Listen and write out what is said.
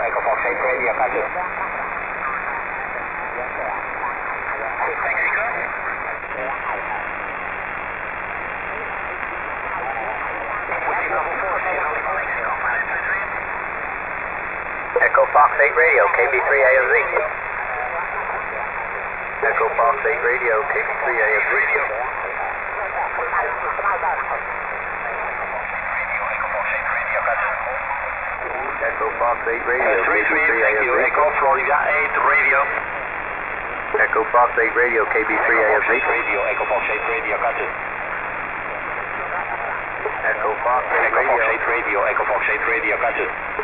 Echo Fox 8 Radio, gotcha. Mexico? Whiskey Bravo 4, Mexico, Echo Fox 8 Radio, KB3 AOZ. Echo Fox 8 Radio, KB3 AOZ. Echo Fox 8 Radio, KB3 AOZ. Echo Florida 8 Radio. Echo Fox 8 Radio, KB3 AOZ. Radio, Echo Fox 8 Radio, gotcha. Echo Fox 8 Radio, Echo Fox 8 Radio, gotcha.